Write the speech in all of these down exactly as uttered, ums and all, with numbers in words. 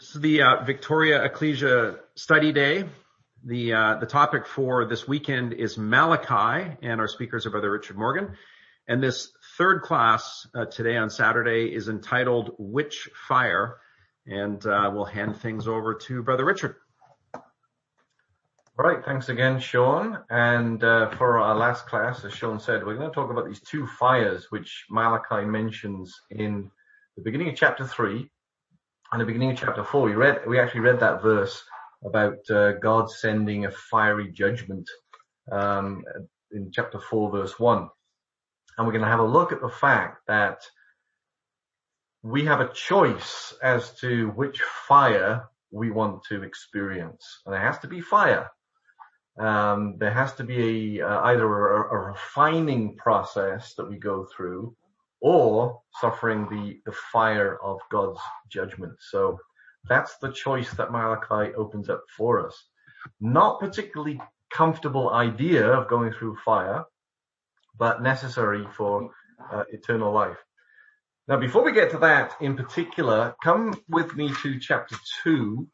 This is the uh, Victoria Ecclesia Study Day. The uh, the topic for this weekend is Malachi, and our speakers are Brother Richard Morgan. And this third class uh, today on Saturday is entitled Which Fire? And uh, we'll hand things over to Brother Richard. All right, thanks again, Sean. And uh, for our last class, as Sean said, we're going to talk about these two fires which Malachi mentions in the beginning of chapter three and the beginning of chapter four. We read, we actually read that verse about uh, God sending a fiery judgment um, in chapter four, verse one. And we're going to have a look at the fact that we have a choice as to which fire we want to experience. And there has to be fire. Um, there has to be a, uh, either a, a refining process that we go through or suffering the, the fire of God's judgment. So that's the choice that Malachi opens up for us. Not particularly comfortable idea of going through fire, but necessary for uh, eternal life. Now, before we get to that in particular, come with me to chapter two,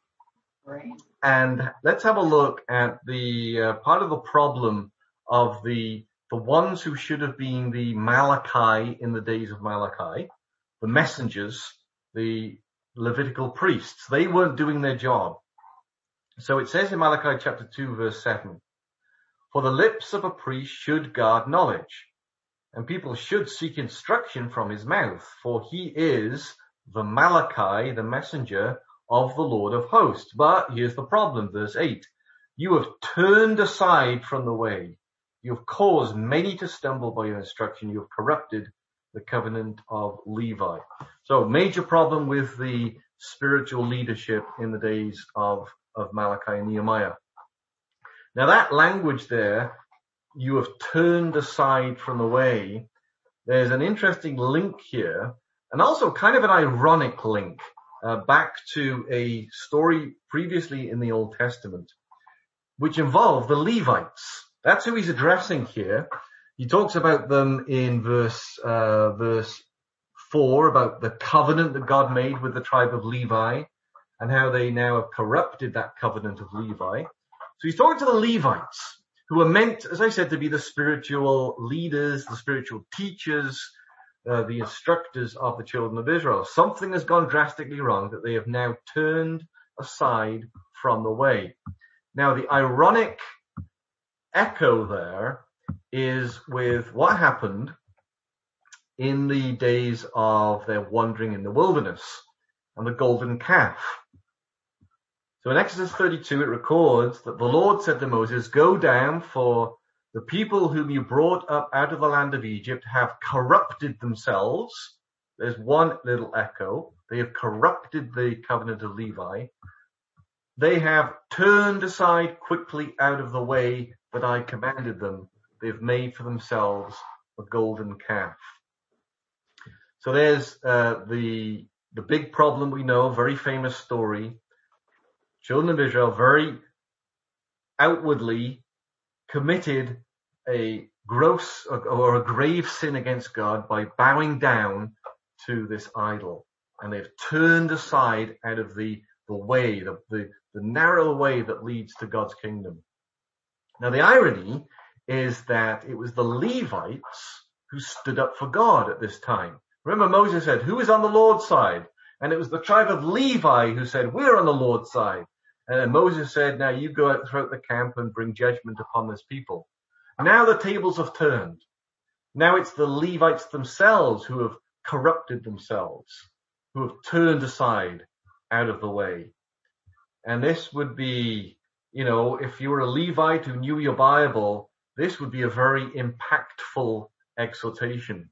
and let's have a look at the uh, part of the problem of the the ones who should have been the Malachi in the days of Malachi, the messengers, the Levitical priests. They weren't doing their job. So it says in Malachi chapter two, verse seven, "For the lips of a priest should guard knowledge, and people should seek instruction from his mouth, for he is the Malachi, the messenger of the Lord of hosts." But here's the problem, verse eight. "You have turned aside from the way. You have caused many to stumble by your instruction. You have corrupted the covenant of Levi." So major problem with the spiritual leadership in the days of, of Malachi and Nehemiah. Now that language there, "you have turned aside from the way," there's an interesting link here, and also kind of an ironic link uh, back to a story previously in the Old Testament, which involved the Levites. That's who he's addressing here. He talks about them in verse uh, verse four, about the covenant that God made with the tribe of Levi and how they now have corrupted that covenant of Levi. So he's talking to the Levites, who are meant, as I said, to be the spiritual leaders, the spiritual teachers, uh, the instructors of the children of Israel. Something has gone drastically wrong, that they have now turned aside from the way. Now, the ironic echo there is with what happened in the days of their wandering in the wilderness and the golden calf. So in Exodus thirty-two, it records that the Lord said to Moses, "Go down, for the people whom you brought up out of the land of Egypt have corrupted themselves." There's one little echo. They have corrupted the covenant of Levi. "They have turned aside quickly out of the way that I commanded them. They've made for themselves a golden calf." So there's uh, the the big problem we know, very famous story. Children of Israel very outwardly committed a gross or a grave sin against God by bowing down to this idol. And they've turned aside out of the, the way, the, the, the narrow way that leads to God's kingdom. Now the irony is that it was the Levites who stood up for God at this time. Remember, Moses said, "Who is on the Lord's side?" And it was the tribe of Levi who said, "We're on the Lord's side." And then Moses said, "Now you go out throughout the camp and bring judgment upon this people." Now the tables have turned. Now it's the Levites themselves who have corrupted themselves, who have turned aside out of the way. And this would be, you know, if you were a Levite who knew your Bible, this would be a very impactful exhortation.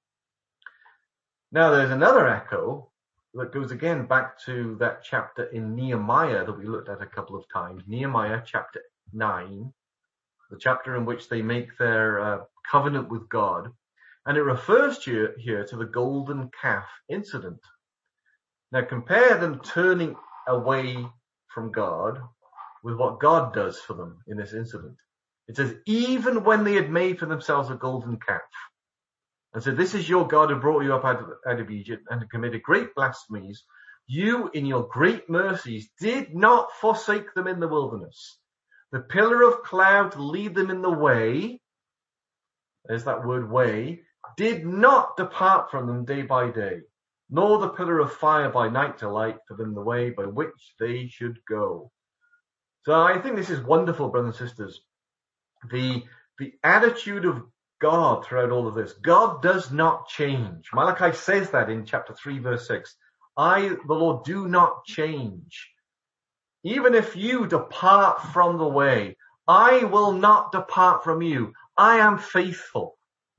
Now there's another echo that goes again back to that chapter in Nehemiah that we looked at a couple of times. Nehemiah chapter nine, the chapter in which they make their uh, covenant with God. And it refers to here to the golden calf incident. Now compare them turning away from God with what God does for them in this incident. It says, even when they had made for themselves a golden calf, and said, "This is your God who brought you up out of, out of Egypt, and had committed great blasphemies You, in your great mercies, did not forsake them in the wilderness. The pillar of cloud to lead them in the way, there's that word way, did not depart from them day by day, nor the pillar of fire by night to light for them the way by which they should go. So I think this is wonderful, brothers and sisters. The, the attitude of God throughout all of this. God does not change. Malachi says that in chapter three, verse six. I, the Lord, do not change. Even if you depart from the way, I will not depart from you. I am faithful.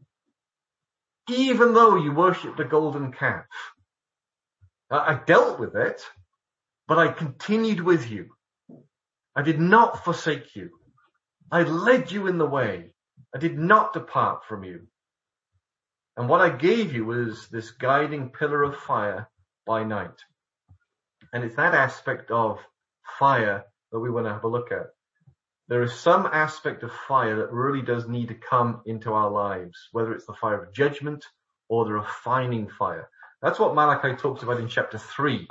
Even though you worship the golden calf. I dealt with it, but I continued with you. I did not forsake you. I led you in the way. I did not depart from you. And what I gave you was this guiding pillar of fire by night. And it's that aspect of fire that we want to have a look at. There is some aspect of fire that really does need to come into our lives, whether it's the fire of judgment or the refining fire. That's what Malachi talks about in chapter three.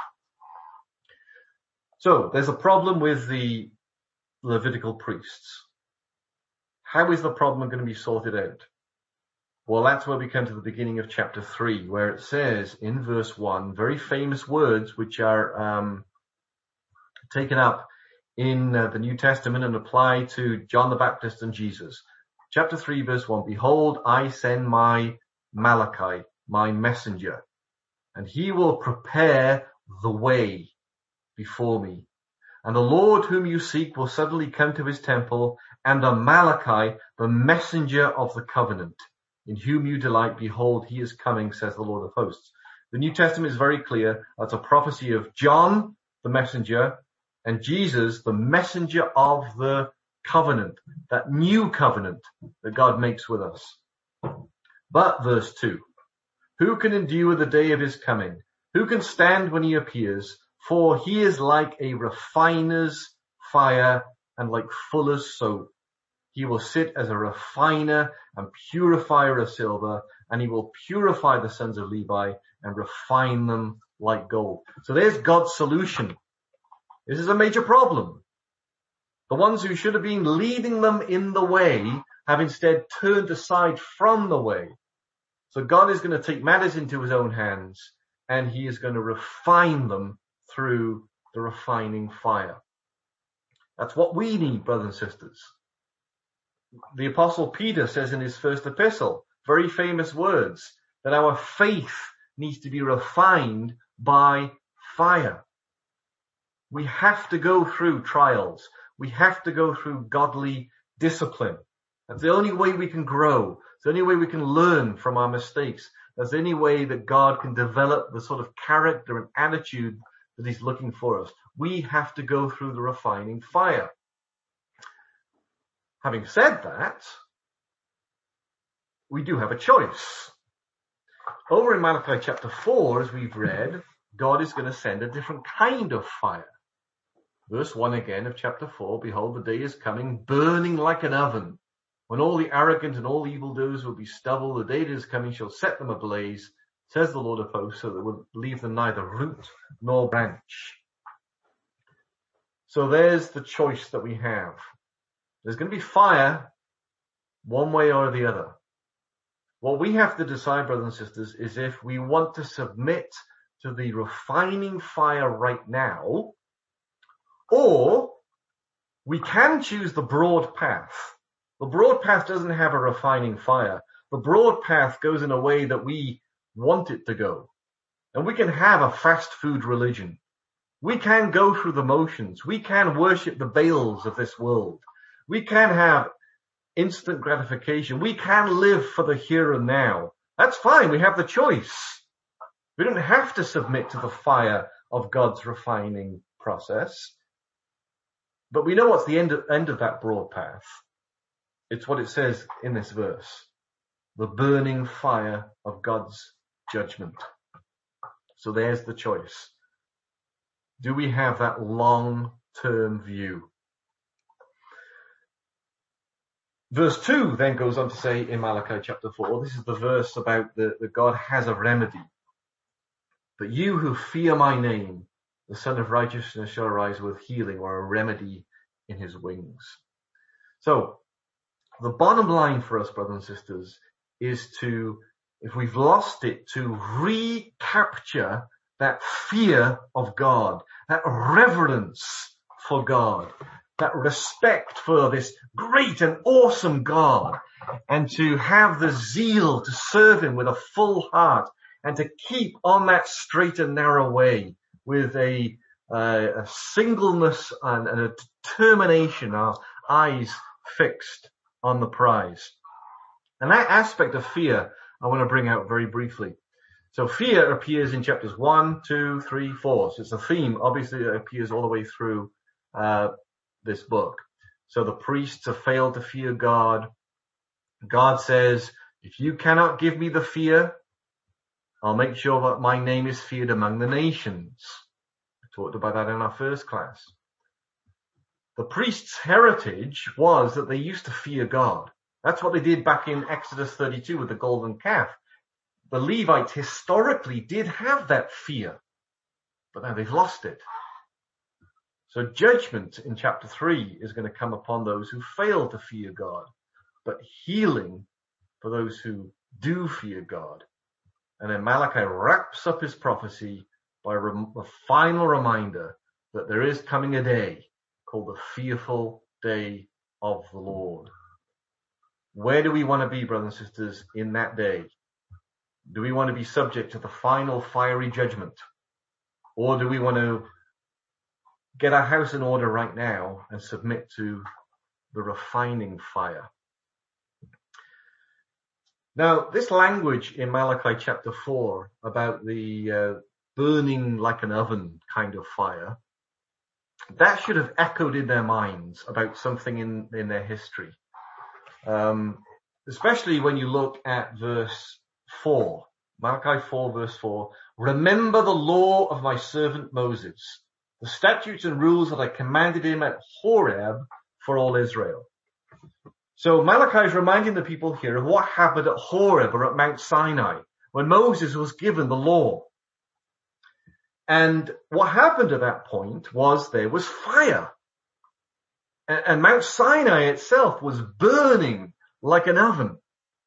So there's a problem with the Levitical priests. How is the problem going to be sorted out? Well, that's where we come to the beginning of chapter three, where it says in verse one, very famous words which are um, taken up in uh, the New Testament and apply to John the Baptist and Jesus. Chapter three, verse one, behold, I send my Malachi, my messenger, and he will prepare the way before me. And the Lord whom you seek will suddenly come to his temple, and the Malachi, the messenger of the covenant, in whom you delight, behold, he is coming, says the Lord of hosts. The New Testament is very clear. That's a prophecy of John, the messenger, and Jesus, the messenger of the covenant, that new covenant that God makes with us. But verse two, who can endure the day of his coming? Who can stand when he appears? For he is like a refiner's fire and like fuller's soap. He will sit as a refiner and purifier of silver, and he will purify the sons of Levi and refine them like gold. So there's God's solution. This is a major problem. The ones who should have been leading them in the way have instead turned aside from the way. So God is going to take matters into his own hands, and he is going to refine them through the refining fire. That's what we need, brothers and sisters. The Apostle Peter says in his first epistle, very famous words, that our faith needs to be refined by fire. We have to go through trials. We have to go through godly discipline. That's the only way we can grow. It's the only way we can learn from our mistakes. That's the only way that God can develop the sort of character and attitude that he's looking for us. We have to go through the refining fire. Having said that, we do have a choice. Over in Malachi chapter four, as we've read, God is going to send a different kind of fire. Verse one again of chapter four, behold, the day is coming, burning like an oven, when all the arrogant and all evildoers will be stubble. The day that is coming shall set them ablaze, says the Lord of hosts, so that it will leave them neither root nor branch. So there's the choice that we have. There's going to be fire one way or the other. What we have to decide, brothers and sisters, is if we want to submit to the refining fire right now, or we can choose the broad path. The broad path doesn't have a refining fire. The broad path goes in a way that we want it to go. And we can have a fast food religion. We can go through the motions. We can worship the Baals of this world. We can have instant gratification. We can live for the here and now. That's fine. We have the choice. We don't have to submit to the fire of God's refining process. But we know what's the end of, end of that broad path. It's what it says in this verse. The burning fire of God's judgment. So there's the choice. Do we have that long-term view? Verse two then goes on to say in Malachi chapter four, this is the verse about the, that God has a remedy. But you who fear my name, the Son of Righteousness shall arise with healing or a remedy in his wings. So the bottom line for us, brothers and sisters, is to, if we've lost it, to recapture that fear of God, that reverence for God, that respect for this great and awesome God, and to have the zeal to serve him with a full heart and to keep on that straight and narrow way with a, uh, a singleness and, and a determination, our eyes fixed on the prize. And that aspect of fear I want to bring out very briefly. So fear appears in chapters one, two, three, four. So it's a theme, obviously, that appears all the way through uh, this book. So the priests have failed to fear God. God says, if you cannot give me the fear, I'll make sure that my name is feared among the nations. I talked about that in our first class. The priests' heritage was that they used to fear God. That's what they did back in Exodus thirty-two with the golden calf. The Levites historically did have that fear, but now they've lost it. So judgment in chapter three is going to come upon those who fail to fear God, but healing for those who do fear God. And then Malachi wraps up his prophecy by a final reminder that there is coming a day called the fearful day of the Lord. Where do we want to be, brothers and sisters, in that day? Do we want to be subject to the final fiery judgment? Or do we want to get our house in order right now and submit to the refining fire? Now, this language in Malachi chapter four about the uh, burning like an oven kind of fire, that should have echoed in their minds about something in, in their history. Um, especially when you look at verse four, Malachi four verse four, remember the law of my servant Moses, the statutes and rules that I commanded him at Horeb for all Israel. So Malachi is reminding the people here of what happened at Horeb or at Mount Sinai when Moses was given the law. And what happened at that point was there was fire. And, and Mount Sinai itself was burning like an oven.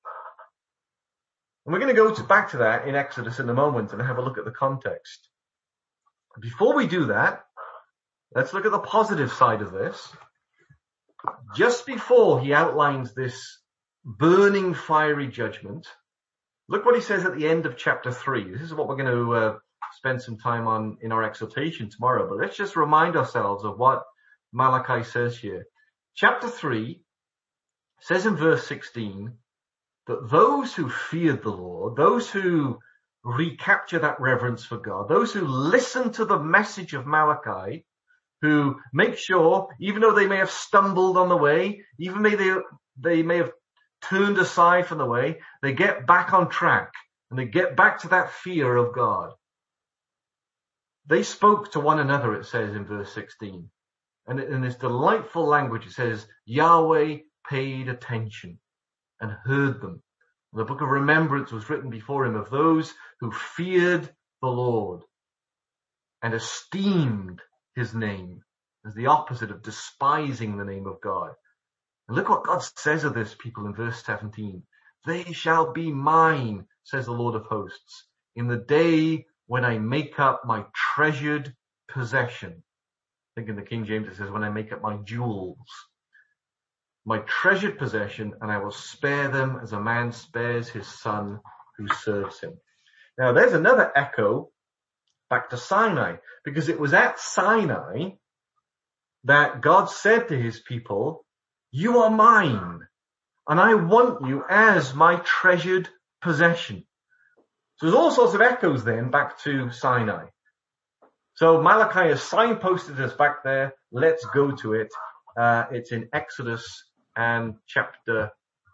And we're going to go to, back to that in Exodus in a moment and have a look at the context. Before we do that, let's look at the positive side of this. Just before he outlines this burning fiery judgment, look what he says at the end of chapter three. This is what we're going to uh, spend some time on in our exhortation tomorrow, but let's just remind ourselves of what Malachi says here. Chapter three says in verse sixteen that those who feared the Lord, those who recapture that reverence for God, those who listen to the message of Malachi, who make sure, even though they may have stumbled on the way, even may they, they may have turned aside from the way, they get back on track and they get back to that fear of God. They spoke to one another, it says in verse sixteen. And in this delightful language, it says, Yahweh paid attention and heard them. And the book of remembrance was written before him of those who feared the Lord and esteemed his name as the opposite of despising the name of God. And look what God says of this people in verse seventeen. They shall be mine, says the Lord of hosts, in the day when I make up my treasured possession. I think in the King James it says, when I make up my jewels. My treasured possession, and I will spare them as a man spares his son who serves him. Now there's another echo back to Sinai, because it was at Sinai that God said to his people, you are mine, and I want you as my treasured possession. So there's all sorts of echoes then back to Sinai. So Malachi has signposted us back there. Let's go to it. Uh, it's in Exodus and chapter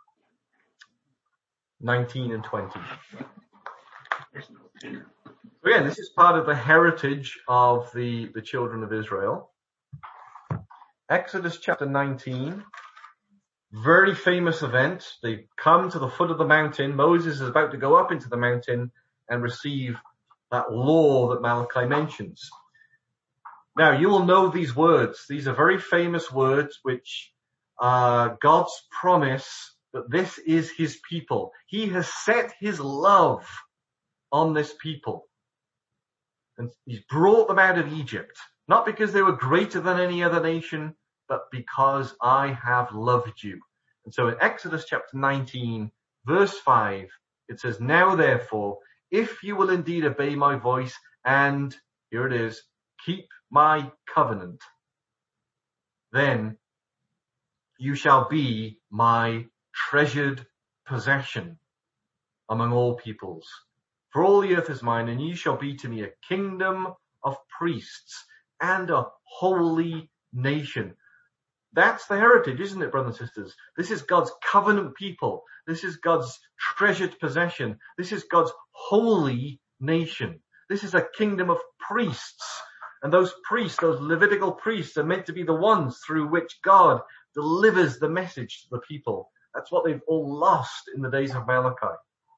nineteen and twenty. So again, this is part of the heritage of the, the children of Israel. Exodus chapter nineteen, very famous event. They come to the foot of the mountain. Moses is about to go up into the mountain and receive that law that Malachi mentions. Now, you will know these words. These are very famous words which are God's promise that this is his people. He has set his love on this people. And he's brought them out of Egypt, not because they were greater than any other nation, but because I have loved you. And so in Exodus chapter nineteen, verse five, it says, now therefore, if you will indeed obey my voice and, here it is, keep my covenant, then you shall be my treasured possession among all peoples. For all the earth is mine, and you shall be to me a kingdom of priests and a holy nation. That's the heritage, isn't it, brothers and sisters? This is God's covenant people. This is God's treasured possession. This is God's holy nation. This is a kingdom of priests. And those priests, those Levitical priests, are meant to be the ones through which God delivers the message to the people. That's what they've all lost in the days of Malachi.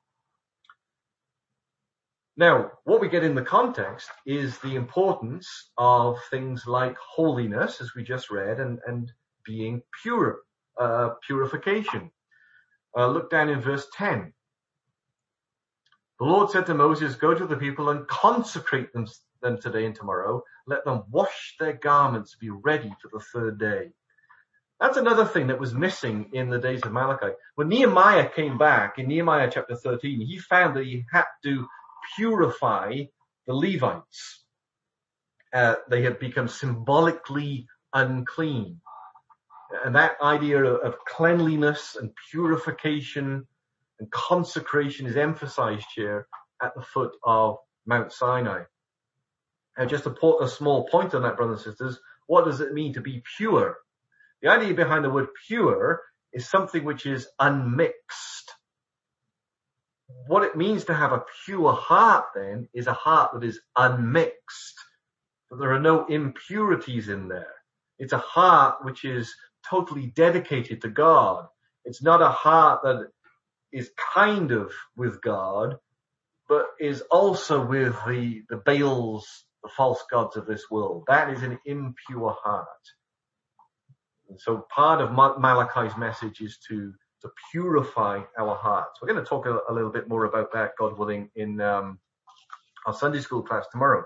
Now, what we get in the context is the importance of things like holiness, as we just read, and, and being pure, uh, purification. Uh, look down in verse ten. The Lord said to Moses, go to the people and consecrate them, them today and tomorrow. Let them wash their garments, be ready for the third day. That's another thing that was missing in the days of Malachi. When Nehemiah came back in Nehemiah chapter thirteen, he found that he had to purify the Levites. Uh, they had become symbolically unclean. And that idea of cleanliness and purification and consecration is emphasized here at the foot of Mount Sinai. And just to put a small point on that, brothers and sisters, what does it mean to be pure? The idea behind the word pure is something which is unmixed. What it means to have a pure heart, then, is a heart that is unmixed. That there are no impurities in there. It's a heart which is totally dedicated to God. It's not a heart that is kind of with God, but is also with the, the Baals, the false gods of this world. That is an impure heart. And so part of Malachi's message is to to purify our hearts. We're going to talk a, a little bit more about that, God willing, in um, our Sunday school class tomorrow.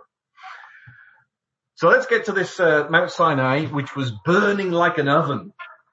So let's get to this uh, Mount Sinai, which was burning like an oven.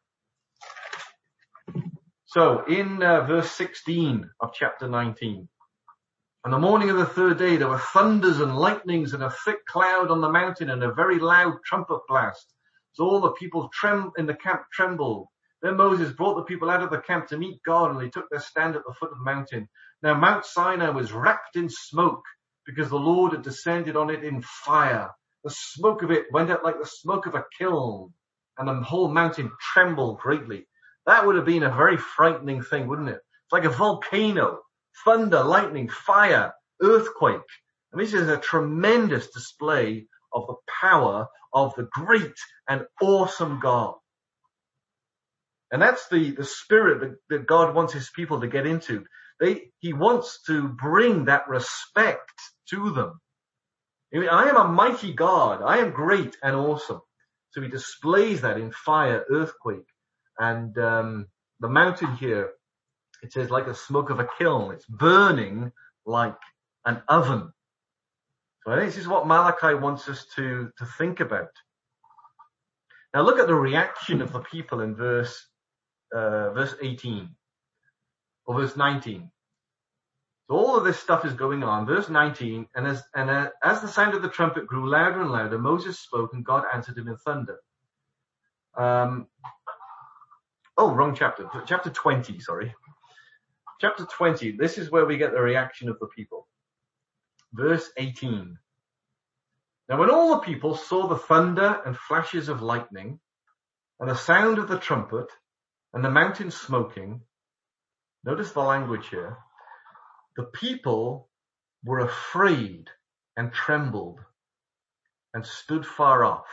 So in uh, verse sixteen of chapter nineteen, on the morning of the third day, there were thunders and lightnings and a thick cloud on the mountain and a very loud trumpet blast. So all the people trem- in the camp trembled. Then Moses brought the people out of the camp to meet God, and they took their stand at the foot of the mountain. Now Mount Sinai was wrapped in smoke because the Lord had descended on it in fire. The smoke of it went up like the smoke of a kiln, and the whole mountain trembled greatly. That would have been a very frightening thing, wouldn't it? It's like a volcano, thunder, lightning, fire, earthquake. And this is a tremendous display of the power of the great and awesome God. And that's the, the spirit that, that God wants his people to get into. They, he wants to bring that respect to them. I mean, I am a mighty God. I am great and awesome. So he displays that in fire, earthquake. And um, the mountain here, it says like the smoke of a kiln. It's burning like an oven. So I think this is what Malachi wants us to, to think about. Now look at the reaction of the people in verse Uh, verse eighteen or verse nineteen. So all of this stuff is going on. Verse nineteen, and as and uh, as the sound of the trumpet grew louder and louder, Moses spoke, and God answered him in thunder. Um, oh, wrong chapter. Chapter twenty. Sorry, chapter twenty. This is where we get the reaction of the people. Verse eighteen. Now, when all the people saw the thunder and flashes of lightning, and the sound of the trumpet, and the mountain smoking, notice the language here, the people were afraid and trembled and stood far off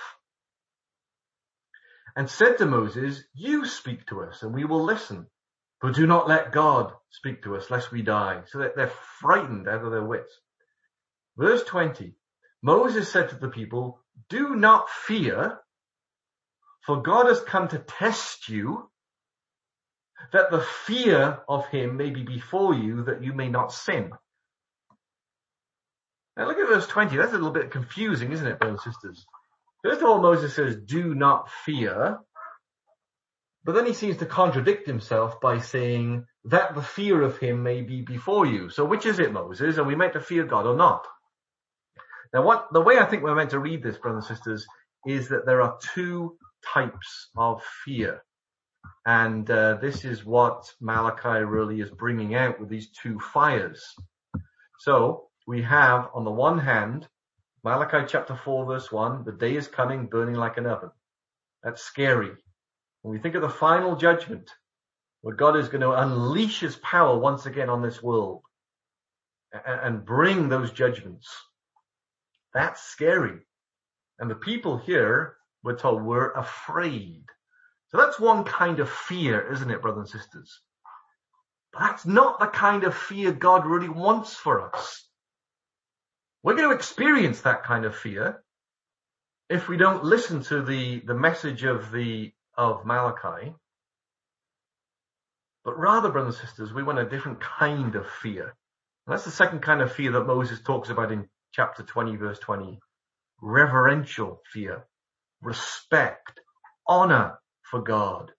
and said to Moses, you speak to us and we will listen, but do not let God speak to us lest we die. So that they're frightened out of their wits. Verse twenty, Moses said to the people, do not fear, for God has come to test you, that the fear of him may be before you, that you may not sin. Now look at verse twenty. That's a little bit confusing, isn't it, brothers and sisters? First of all, Moses says, do not fear. But then he seems to contradict himself by saying that the fear of him may be before you. So which is it, Moses? Are we meant to fear God or not? Now what, the way I think we're meant to read this, brothers and sisters, is that there are two types of fear. And uh, this is what Malachi really is bringing out with these two fires. So we have, on the one hand, Malachi chapter four, verse one, the day is coming, burning like an oven. That's scary. When we think of the final judgment, where God is going to unleash his power once again on this world and, and bring those judgments, that's scary. And the people here, we're told, were afraid. So that's one kind of fear, isn't it, brothers and sisters? But that's not the kind of fear God really wants for us. We're going to experience that kind of fear if we don't listen to the, the message of the of Malachi. But rather, brothers and sisters, we want a different kind of fear. And that's the second kind of fear that Moses talks about in chapter twenty, verse twenty. Reverential fear, respect, honor for God.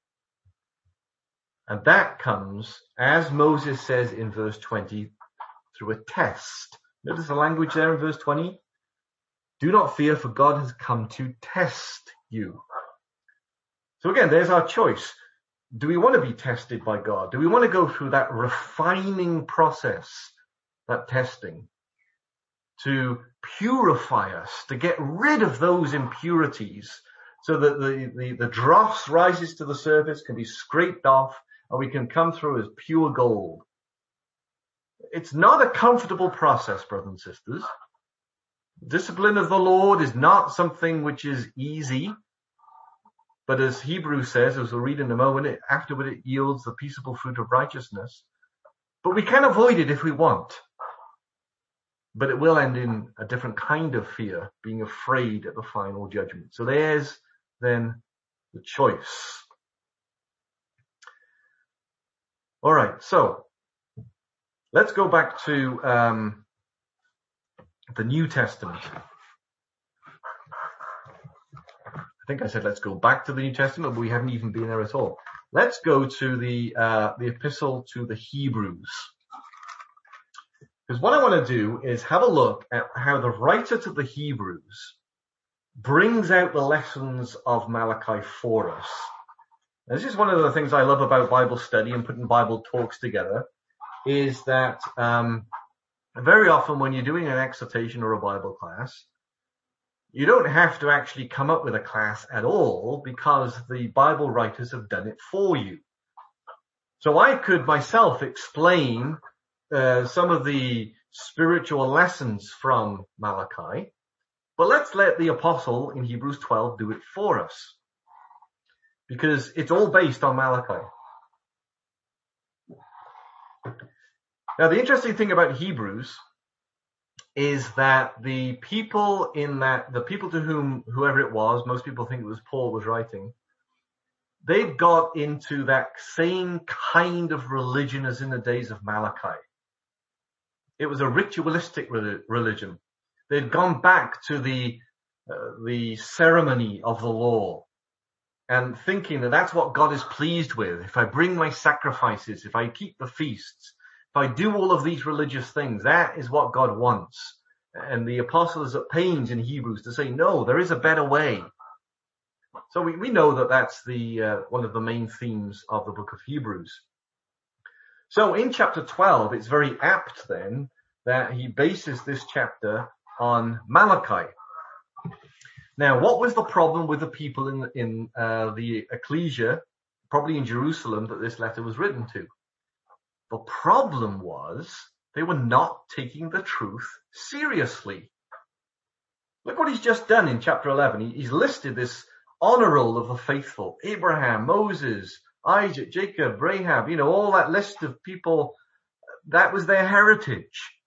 And that comes, as Moses says in verse twenty, through a test. Notice the language there in verse twenty. Do not fear, for God has come to test you. So again, there's our choice. Do we want to be tested by God? Do we want to go through that refining process, that testing, to purify us, to get rid of those impurities, so that the, the, the dross rises to the surface, can be scraped off, and we can come through as pure gold? It's not a comfortable process, brothers and sisters. Discipline of the Lord is not something which is easy. But as Hebrews says, as we'll read in a moment, it, afterward it yields the peaceable fruit of righteousness. But we can avoid it if we want. But it will end in a different kind of fear, being afraid at the final judgment. So there's then the choice. All right, so let's go back to um, the New Testament. I think I said let's go back to the New Testament, but we haven't even been there at all. Let's go to the uh, the epistle to the Hebrews. Because what I want to do is have a look at how the writer to the Hebrews brings out the lessons of Malachi for us. This is one of the things I love about Bible study and putting Bible talks together, is that um, very often when you're doing an exhortation or a Bible class, you don't have to actually come up with a class at all, because the Bible writers have done it for you. So I could myself explain uh, some of the spiritual lessons from Malachi, but let's let the apostle in Hebrews twelve do it for us, because it's all based on Malachi. Now, the interesting thing about Hebrews is that the people in that, the people to whom, whoever it was, most people think it was Paul was writing, they've got into that same kind of religion as in the days of Malachi. It was a ritualistic religion. They'd gone back to the, uh, the ceremony of the law, and thinking that that's what God is pleased with. If I bring my sacrifices, if I keep the feasts, if I do all of these religious things, that is what God wants. And the apostle is at pains in Hebrews to say, no, there is a better way. So we, we know that that's the uh, one of the main themes of the book of Hebrews. So in chapter twelve, it's very apt then that he bases this chapter on Malachi. Now, what was the problem with the people in, in uh, the ecclesia, probably in Jerusalem, that this letter was written to? The problem was they were not taking the truth seriously. Look what he's just done in chapter eleven. He, he's listed this honor roll of the faithful. Abraham, Moses, Isaac, Jacob, Rahab, you know, all that list of people. That was their heritage.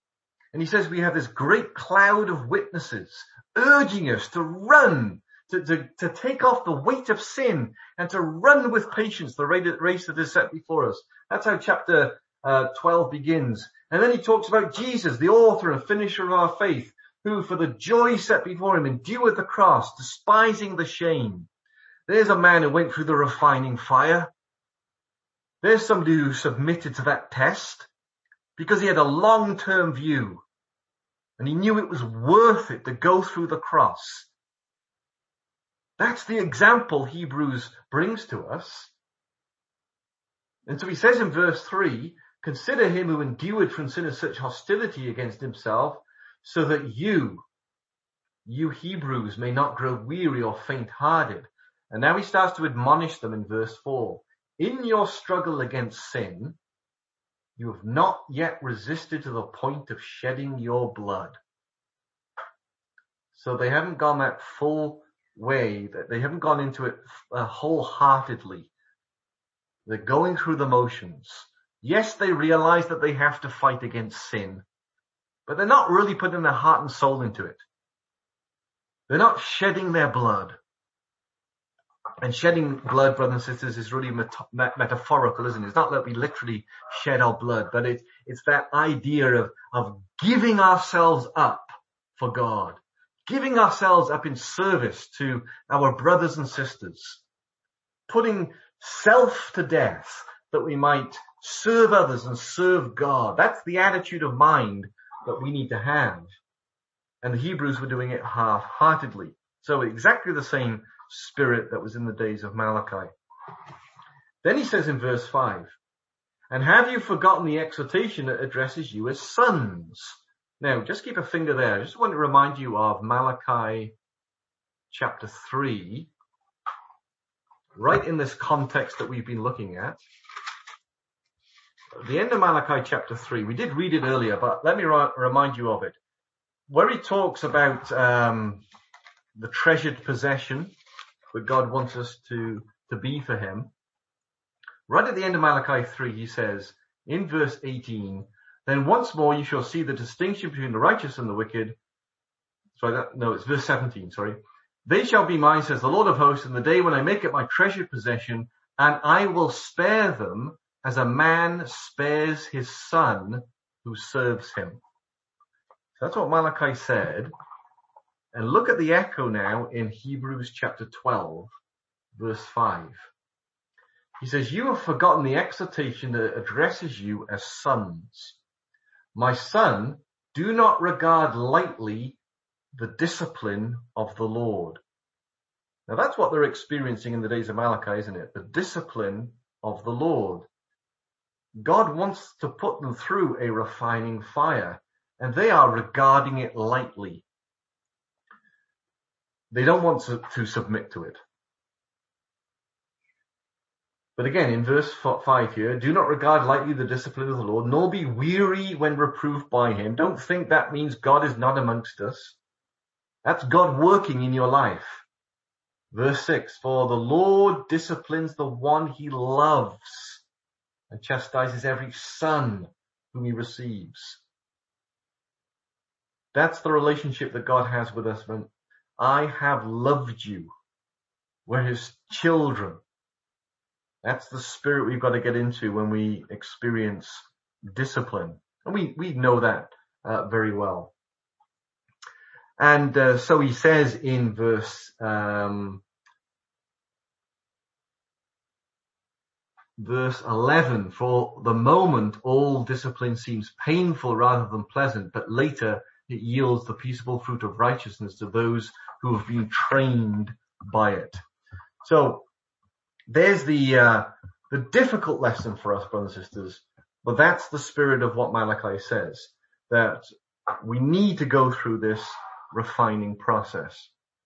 And he says we have this great cloud of witnesses urging us to run, to, to, to take off the weight of sin and to run with patience the race that is set before us. That's how chapter uh, twelve begins. And then he talks about Jesus, the author and finisher of our faith, who for the joy set before him endured the cross, despising the shame. There's a man who went through the refining fire. There's somebody who submitted to that test because he had a long-term view and he knew it was worth it to go through the cross. That's the example Hebrews brings to us. And so he says in verse three, consider him who endured from sinners such hostility against himself, so that you, you Hebrews, may not grow weary or faint-hearted. And now he starts to admonish them in verse four. In your struggle against sin, you have not yet resisted to the point of shedding your blood. So they haven't gone that full way, that they haven't gone into it uh, wholeheartedly. They're going through the motions. Yes, they realize that they have to fight against sin, but they're not really putting their heart and soul into it. They're not shedding their blood. And shedding blood, brothers and sisters, is really met- metaphorical, isn't it? It's not that we literally shed our blood, but it's, it's that idea of, of giving ourselves up for God, giving ourselves up in service to our brothers and sisters, putting self to death that we might serve others and serve God. That's the attitude of mind that we need to have. And the Hebrews were doing it half-heartedly. So exactly the same spirit that was in the days of Malachi. Then he says in verse five, and have you forgotten the exhortation that addresses you as sons? Now, just keep a finger there. I just want to remind you of Malachi chapter three, right in this context that we've been looking at. At the end of Malachi chapter three, we did read it earlier, but let me ri- remind you of it. Where he talks about um, the treasured possession that God wants us to, to be for him. Right at the end of Malachi three, he says, in verse eighteen, then once more you shall see the distinction between the righteous and the wicked. Sorry, that, no, it's verse seventeen, sorry. They shall be mine, says the Lord of hosts, in the day when I make it my treasured possession, and I will spare them as a man spares his son who serves him. So that's what Malachi said. And look at the echo now in Hebrews chapter twelve, verse five. He says, you have forgotten the exhortation that addresses you as sons. My son, do not regard lightly the discipline of the Lord. Now that's what they're experiencing in the days of Malachi, isn't it? The discipline of the Lord. God wants to put them through a refining fire, and they are regarding it lightly. They don't want to, to submit to it. But again, in verse five here, do not regard lightly the discipline of the Lord, nor be weary when reproved by him. Don't think that means God is not amongst us. That's God working in your life. Verse six, for the Lord disciplines the one he loves and chastises every son whom he receives. That's the relationship that God has with us when I have loved you. We're his children. That's the spirit we've got to get into when we experience discipline. And we, we know that uh, very well. And uh, so he says in verse um, verse eleven, for the moment all discipline seems painful rather than pleasant, but later it yields the peaceable fruit of righteousness to those who have been trained by it. So there's the uh, the difficult lesson for us, brothers and sisters, but that's the spirit of what Malachi says, that we need to go through this refining process.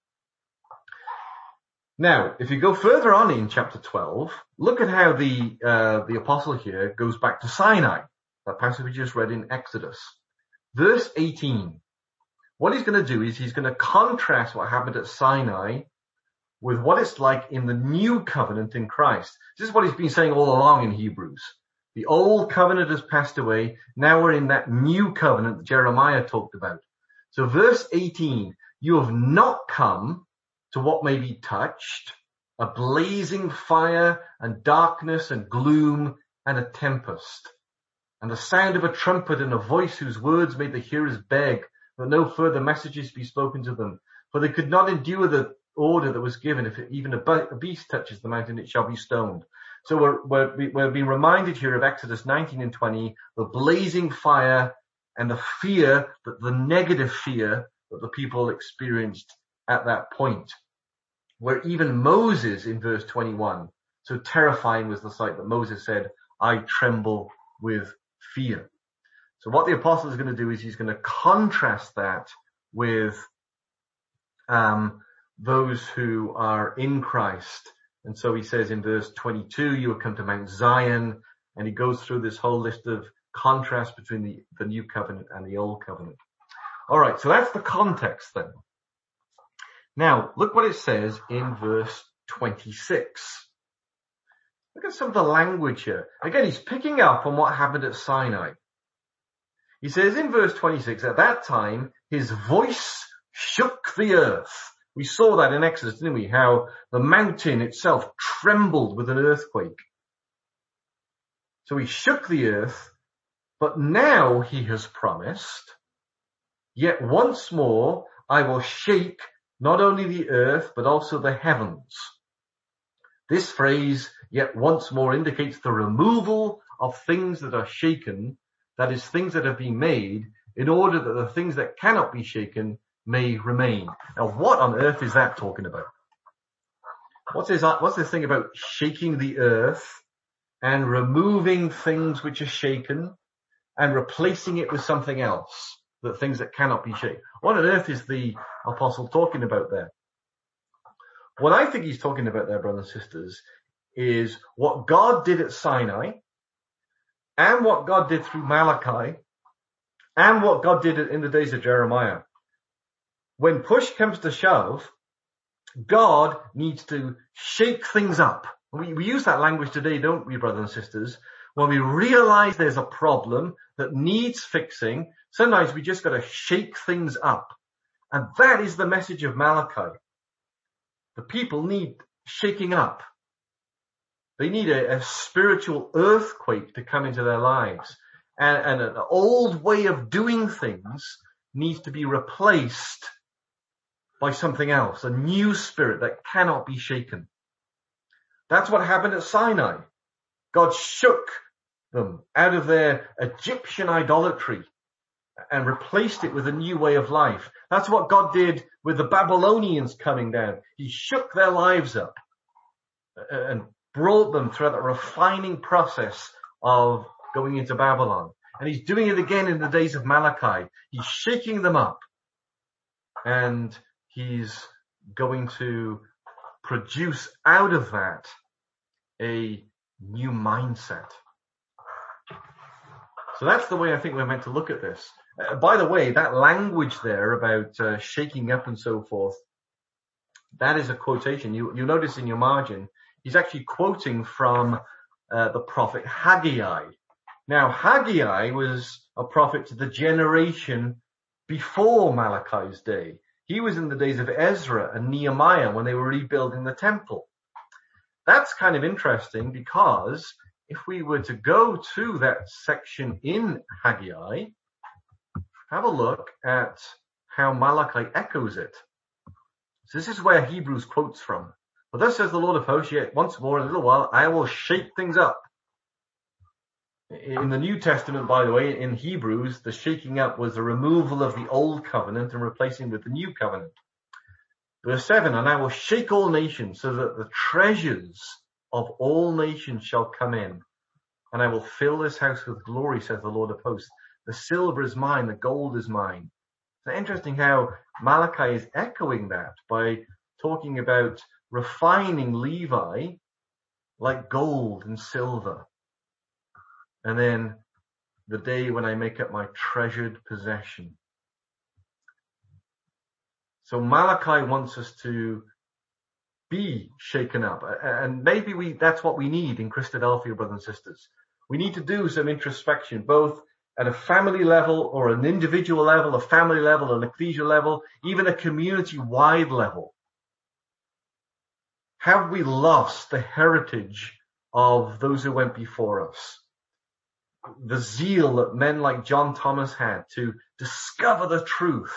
Now, if you go further on in chapter twelve, look at how the uh, the apostle here goes back to Sinai, that passage we just read in Exodus. Verse eighteen. What he's going to do is he's going to contrast what happened at Sinai with what it's like in the new covenant in Christ. This is what he's been saying all along in Hebrews, The old covenant has passed away. Now we're in that new covenant that Jeremiah talked about. So verse eighteen, you have not come to what may be touched, a blazing fire and darkness and gloom and a tempest, and the sound of a trumpet and a voice whose words made the hearers beg that no further messages be spoken to them. For they could not endure the order that was given. If even a beast touches the mountain, it shall be stoned. So we're, we're, we're being reminded here of Exodus nineteen and twenty, the blazing fire and the fear, that the negative fear that the people experienced at that point. Where even Moses in verse twenty-one, so terrifying was the sight that Moses said, I tremble with fear. So what the apostle is going to do is he's going to contrast that with um, those who are in Christ. And so he says in verse twenty-two, you will come to Mount Zion, and he goes through this whole list of contrast between the, the new covenant and the old covenant. All right, so that's the context then. Now, look what it says in verse twenty-six. Look at some of the language here. Again, he's picking up on what happened at Sinai. He says in verse twenty-six, at that time, his voice shook the earth. We saw that in Exodus, didn't we? How the mountain itself trembled with an earthquake. So he shook the earth, but now he has promised, yet once more I will shake not only the earth, but also the heavens. This phrase, yet once more, indicates the removal of things that are shaken, that is, things that have been made, in order that the things that cannot be shaken may remain. Now, what on earth is that talking about? What's this, what's this thing about shaking the earth and removing things which are shaken and replacing it with something else, that things that cannot be shaken? What on earth is the apostle talking about there? What I think he's talking about there, brothers and sisters, is what God did at Sinai, and what God did through Malachi, and what God did in the days of Jeremiah. When push comes to shove, God needs to shake things up. We, we use that language today, don't we, brothers and sisters? When we realize there's a problem that needs fixing, sometimes we just got to shake things up. And that is the message of Malachi. The people need shaking up. They need a, a spiritual earthquake to come into their lives. And, and an old way of doing things needs to be replaced by something else, a new spirit that cannot be shaken. That's what happened at Sinai. God shook them out of their Egyptian idolatry and replaced it with a new way of life. That's what God did with the Babylonians coming down. He shook their lives up and brought them through that refining process of going into Babylon. And he's doing it again in the days of Malachi. He's shaking them up. And he's going to produce out of that a new mindset. So that's the way I think we're meant to look at this. Uh, by the way, that language there about uh, shaking up and so forth, that is a quotation. You, you notice in your margin, he's actually quoting from uh, the prophet Haggai. Now, Haggai was a prophet to the generation before Malachi's day. He was in the days of Ezra and Nehemiah when they were rebuilding the temple. That's kind of interesting because if we were to go to that section in Haggai, have a look at how Malachi echoes it. So this is where Hebrews quotes from. For thus says the Lord of hosts, yet once more in a little while I will shake things up. In the New Testament, by the way, in Hebrews, the shaking up was the removal of the old covenant and replacing with the new covenant. Verse seven, and I will shake all nations so that the treasures of all nations shall come in. And I will fill this house with glory, says the Lord of hosts. The silver is mine, the gold is mine. It's interesting how Malachi is echoing that by talking about refining Levi like gold and silver. And then the day when I make up my treasured possession. So Malachi wants us to be shaken up. And maybe we, that's what we need in Christadelphia, brothers and sisters. We need to do some introspection, both at a family level or an individual level, a family level, an ecclesial level, even a community-wide level. Have we lost the heritage of those who went before us? The zeal that men like John Thomas had to discover the truth.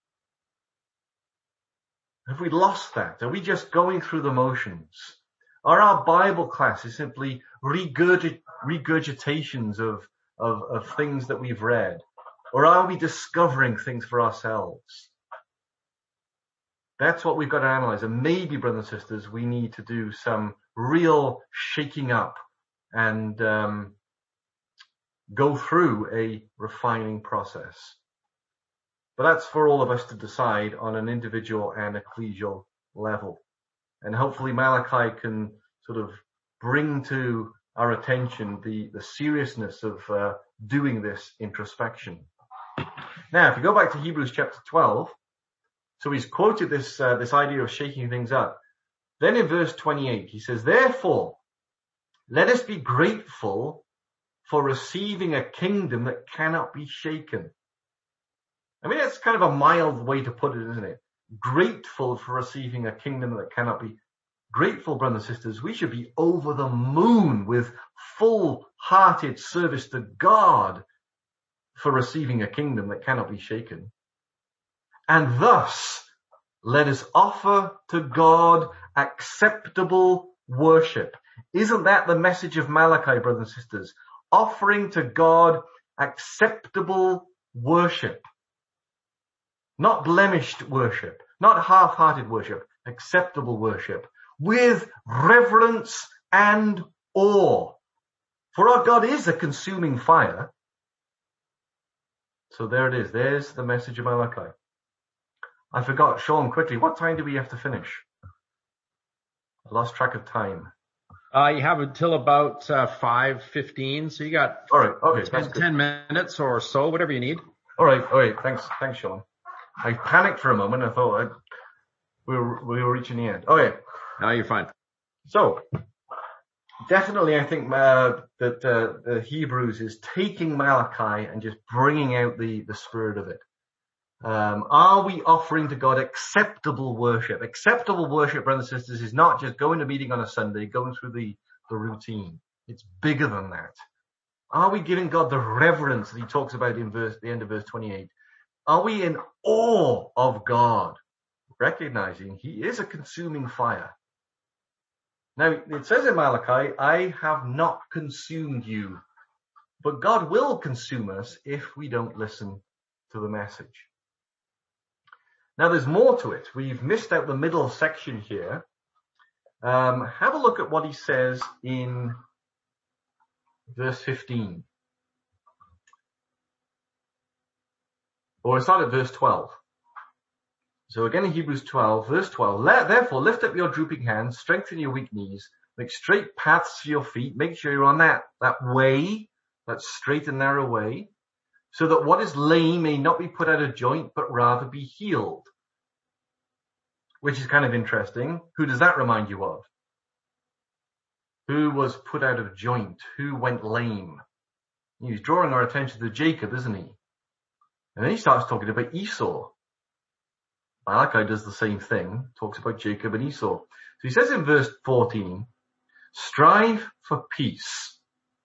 Have we lost that? Are we just going through the motions? Are our Bible classes simply regurgit- regurgitations of, of, of things that we've read? Or are we discovering things for ourselves? That's what we've got to analyze. And maybe, brothers and sisters, we need to do some real shaking up and um, go through a refining process. But that's for all of us to decide on an individual and ecclesial level. And hopefully Malachi can sort of bring to our attention the, the seriousness of uh, doing this introspection. Now, if you go back to Hebrews chapter twelve, so he's quoted this uh, this idea of shaking things up. Then in verse twenty-eight, he says, therefore, let us be grateful for receiving a kingdom that cannot be shaken. I mean, that's kind of a mild way to put it, isn't it? Grateful for receiving a kingdom that cannot be. Grateful, brothers and sisters, we should be over the moon with full-hearted service to God for receiving a kingdom that cannot be shaken. And thus, let us offer to God acceptable worship. Isn't that the message of Malachi, brothers and sisters? Offering to God acceptable worship. Not blemished worship, not half-hearted worship, acceptable worship, with reverence and awe. For our God is a consuming fire. So there it is. There's the message of Malachi. I forgot, Sean, quickly, what time do we have to finish? I lost track of time. Uh, you have until about uh, five fifteen, so you got all right, okay, ten, ten minutes or so, whatever you need. All right, all right, thanks, thanks, Sean. I panicked for a moment. I thought I, we were we were reaching the end. Okay. No, you're fine. So, definitely, I think uh, that uh, the Hebrews is taking Malachi and just bringing out the the spirit of it. Um, are we offering to God acceptable worship? Acceptable worship, brothers and sisters, is not just going to meeting on a Sunday, going through the, the routine. It's bigger than that. Are we giving God the reverence that he talks about in verse, the end of verse twenty-eight? Are we in awe of God, recognizing he is a consuming fire? Now, it says in Malachi, I have not consumed you, but God will consume us if we don't listen to the message. Now, there's more to it. We've missed out the middle section here. Um, have a look at what he says in verse fifteen. Or start at verse twelve. So again in Hebrews twelve, verse twelve, therefore lift up your drooping hands, strengthen your weak knees, make straight paths for your feet, make sure you're on that, that way, that straight and narrow way, so that what is lame may not be put out of joint, but rather be healed. Which is kind of interesting. Who does that remind you of? Who was put out of joint? Who went lame? He's drawing our attention to Jacob, isn't he? And then he starts talking about Esau. Malachi does the same thing, talks about Jacob and Esau. So he says in verse fourteen, strive for peace.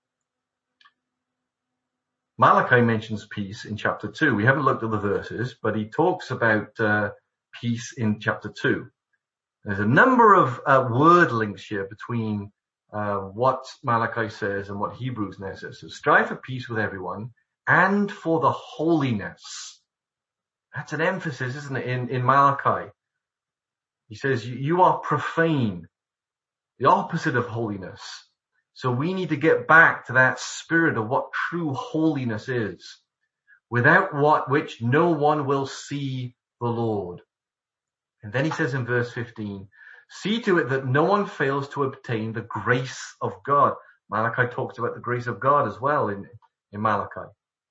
Malachi mentions peace in chapter two. We haven't looked at the verses, but he talks about uh, peace in chapter two. There's a number of uh, word links here between uh, what Malachi says and what Hebrews now says. So strive for peace with everyone and for the holiness. That's an emphasis, isn't it, in, in Malachi? He says, you, you are profane, the opposite of holiness. So we need to get back to that spirit of what true holiness is, without what which no one will see the Lord. And then he says in verse fifteen, see to it that no one fails to obtain the grace of God. Malachi talks about the grace of God as well in, in Malachi.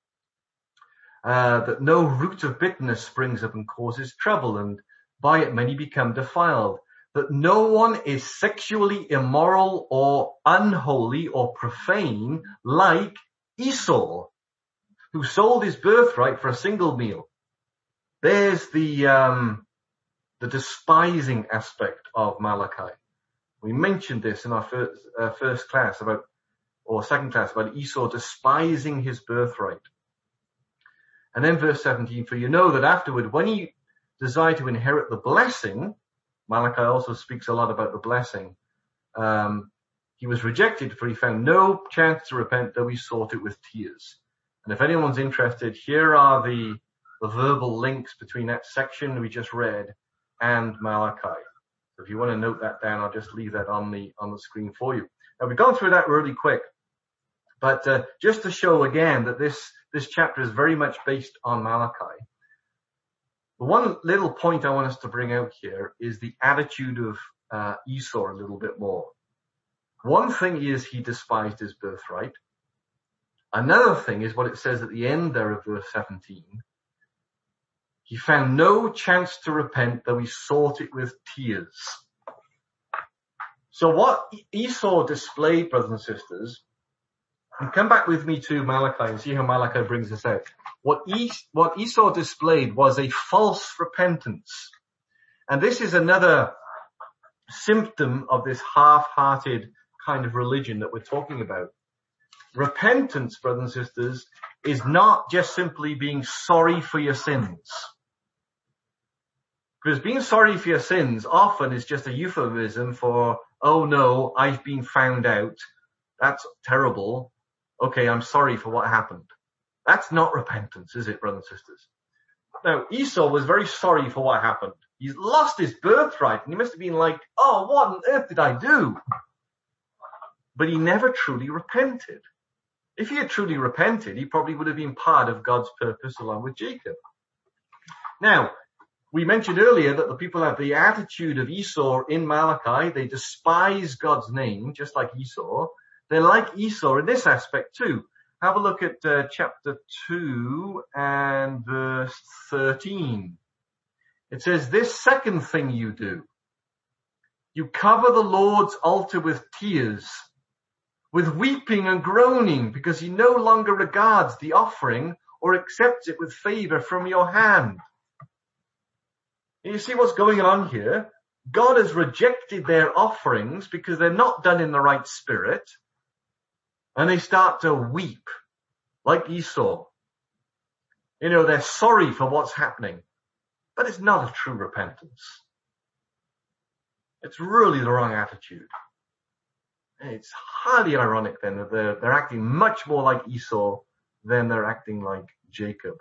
Uh, that no root of bitterness springs up and causes trouble, and by it many become defiled, that no one is sexually immoral or unholy or profane like Esau, who sold his birthright for a single meal. There's the um, the despising aspect of Malachi. We mentioned this in our first, uh, first class about, or second class, about Esau despising his birthright. And then verse seventeen, for you know that afterward, when he desired to inherit the blessing, Malachi also speaks a lot about the blessing, um, he was rejected, for he found no chance to repent, though he sought it with tears. And if anyone's interested, here are the, the verbal links between that section we just read and Malachi. So if you want to note that down, I'll just leave that on the on the screen for you. Now, we've gone through that really quick, but uh, just to show again that this this chapter is very much based on Malachi. The one little point I want us to bring out here is the attitude of uh, Esau a little bit more. One thing is he despised his birthright. Another thing is what it says at the end there of verse seventeen. He found no chance to repent, though he sought it with tears. So what Esau displayed, brothers and sisters, and come back with me to Malachi and see how Malachi brings this out. What, es- what Esau displayed was a false repentance. And this is another symptom of this half-hearted kind of religion that we're talking about. Repentance, brothers and sisters, is not just simply being sorry for your sins. Because being sorry for your sins often is just a euphemism for, oh no, I've been found out. That's terrible. Okay, I'm sorry for what happened. That's not repentance, is it, brothers and sisters? Now, Esau was very sorry for what happened. He's lost his birthright, and he must have been like, oh, what on earth did I do? But he never truly repented. If he had truly repented, he probably would have been part of God's purpose along with Jacob. Now, we mentioned earlier that the people have the attitude of Esau in Malachi. They despise God's name, just like Esau. They're like Esau in this aspect too. Have a look at uh, chapter two and verse thirteen. It says, this second thing you do, you cover the Lord's altar with tears, with weeping and groaning, because he no longer regards the offering or accepts it with favor from your hand. You see what's going on here? God has rejected their offerings because they're not done in the right spirit. And they start to weep like Esau. You know, they're sorry for what's happening, but it's not a true repentance. It's really the wrong attitude. It's highly ironic then that they're, they're acting much more like Esau than they're acting like Jacob.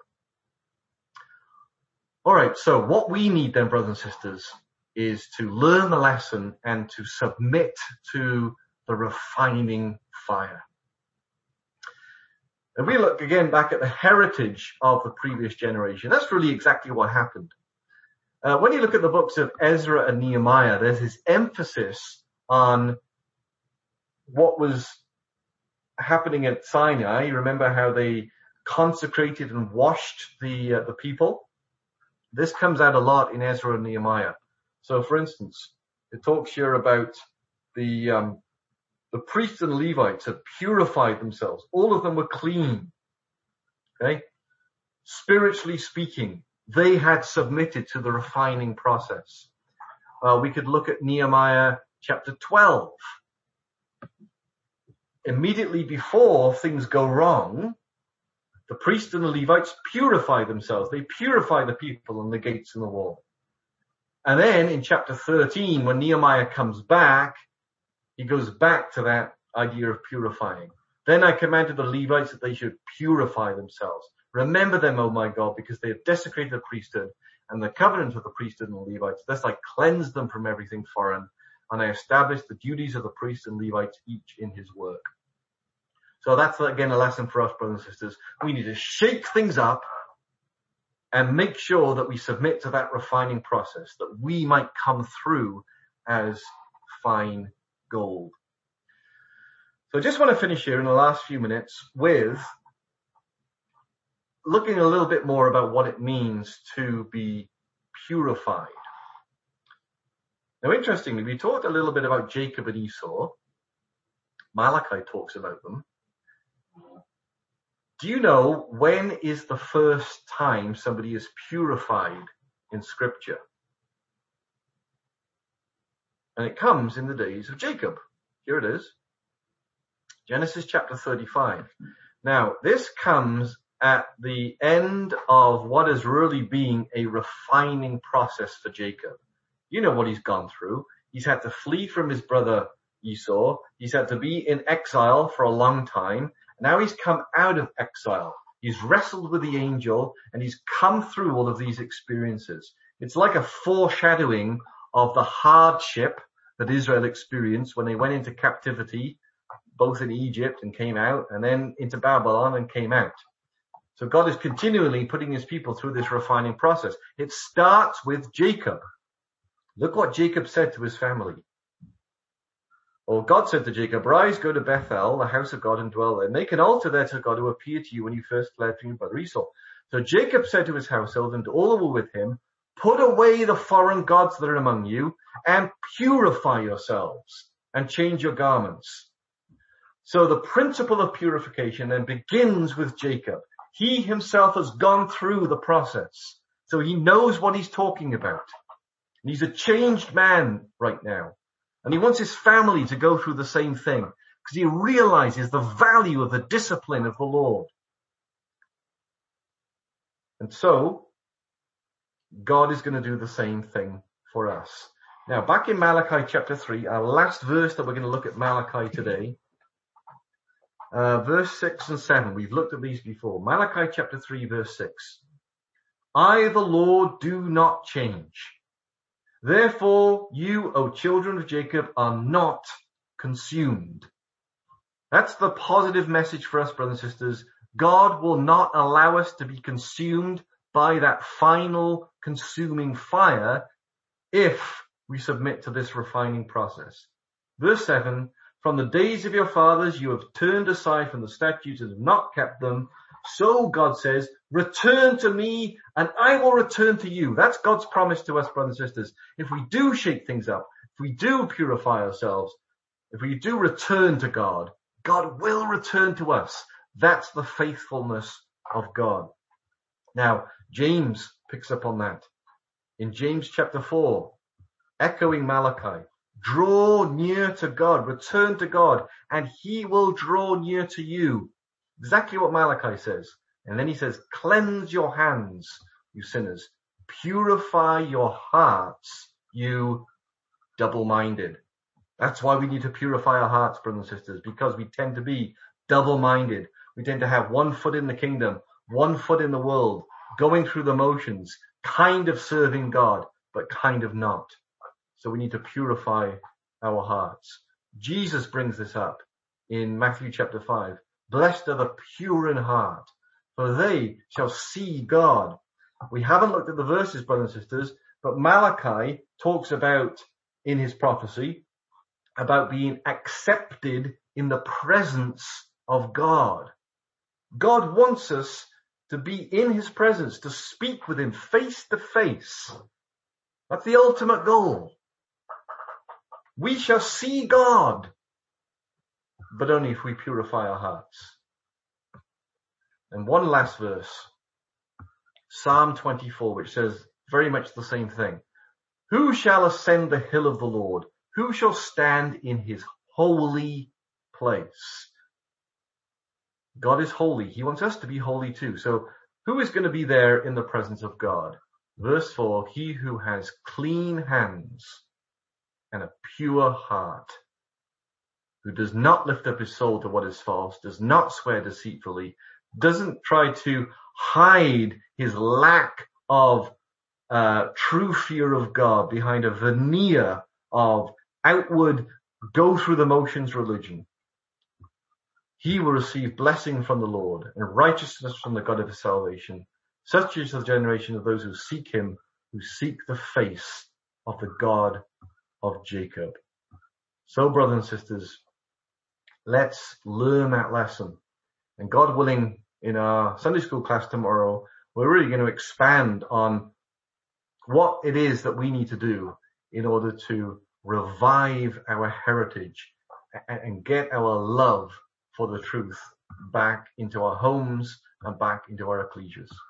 All right, so what we need then, brothers and sisters, is to learn the lesson and to submit to the refining fire. If we look again back at the heritage of the previous generation, that's really exactly what happened. Uh, when you look at the books of Ezra and Nehemiah, there's this emphasis on what was happening at Sinai. You remember how they consecrated and washed the uh, the people? This comes out a lot in Ezra and Nehemiah. So, for instance, it talks here about the um, the priests and Levites had purified themselves. All of them were clean. Okay? Spiritually speaking, they had submitted to the refining process. Uh, we could look at Nehemiah chapter twelve. Immediately before things go wrong, the priests and the Levites purify themselves. They purify the people and the gates and the wall. And then in chapter thirteen, when Nehemiah comes back, he goes back to that idea of purifying. Then I commanded the Levites that they should purify themselves. Remember them, O my God, because they have desecrated the priesthood and the covenant of the priesthood and the Levites. Thus I cleansed them from everything foreign, and I established the duties of the priests and Levites, each in his work. So that's, again, a lesson for us, brothers and sisters. We need to shake things up and make sure that we submit to that refining process, that we might come through as fine gold. So I just want to finish here in the last few minutes with looking a little bit more about what it means to be purified. Now, interestingly, we talked a little bit about Jacob and Esau. Malachi talks about them. Do you know when is the first time somebody is purified in Scripture? And it comes in the days of Jacob. Here it is. Genesis chapter thirty-five. Now, this comes at the end of what is really being a refining process for Jacob. You know what he's gone through. He's had to flee from his brother Esau. He's had to be in exile for a long time. Now he's come out of exile. He's wrestled with the angel and he's come through all of these experiences. It's like a foreshadowing of the hardship that Israel experienced when they went into captivity, both in Egypt and came out, and then into Babylon and came out. So God is continually putting his people through this refining process. It starts with Jacob. Look what Jacob said to his family. Or God said to Jacob, rise, go to Bethel, the house of God, and dwell there. Make an altar there to God who appeared to you when you first fled from your brother Esau. So Jacob said to his household and to all who were with him, put away the foreign gods that are among you and purify yourselves and change your garments. So the principle of purification then begins with Jacob. He himself has gone through the process. So he knows what he's talking about. And he's a changed man right now. And he wants his family to go through the same thing because he realizes the value of the discipline of the Lord. And so God is going to do the same thing for us. Now, back in Malachi chapter three, our last verse that we're going to look at Malachi today, uh, verse six and seven. We've looked at these before. Malachi chapter three, verse six. I, the Lord, do not change. Therefore, you, O children of Jacob, are not consumed. That's the positive message for us, brothers and sisters. God will not allow us to be consumed by that final consuming fire if we submit to this refining process. Verse seven, from the days of your fathers you have turned aside from the statutes and have not kept them. So God says, return to me and I will return to you. That's God's promise to us, brothers and sisters. If we do shake things up, if we do purify ourselves, if we do return to God, God will return to us. That's the faithfulness of God. Now, James picks up on that. In James chapter four, echoing Malachi, draw near to God, return to God, and he will draw near to you. Exactly what Malachi says. And then he says, cleanse your hands, you sinners. Purify your hearts, you double-minded. That's why we need to purify our hearts, brothers and sisters, because we tend to be double-minded. We tend to have one foot in the kingdom, one foot in the world, going through the motions, kind of serving God, but kind of not. So we need to purify our hearts. Jesus brings this up in Matthew chapter five. Blessed are the pure in heart, for they shall see God. We haven't looked at the verses, brothers and sisters, but Malachi talks about, in his prophecy, about being accepted in the presence of God. God wants us to be in his presence, to speak with him face to face. That's the ultimate goal. We shall see God, but only if we purify our hearts. And one last verse, Psalm twenty-four, which says very much the same thing. Who shall ascend the hill of the Lord? Who shall stand in his holy place? God is holy. He wants us to be holy too. So who is going to be there in the presence of God? Verse four, he who has clean hands and a pure heart, who does not lift up his soul to what is false, does not swear deceitfully, doesn't try to hide his lack of uh, true fear of God behind a veneer of outward go through the motions religion. He will receive blessing from the Lord and righteousness from the God of his salvation. Such is the generation of those who seek him, who seek the face of the God of Jacob. So, brothers and sisters, let's learn that lesson. And God willing, in our Sunday school class tomorrow, we're really going to expand on what it is that we need to do in order to revive our heritage and get our love for the truth back into our homes and back into our ecclesias.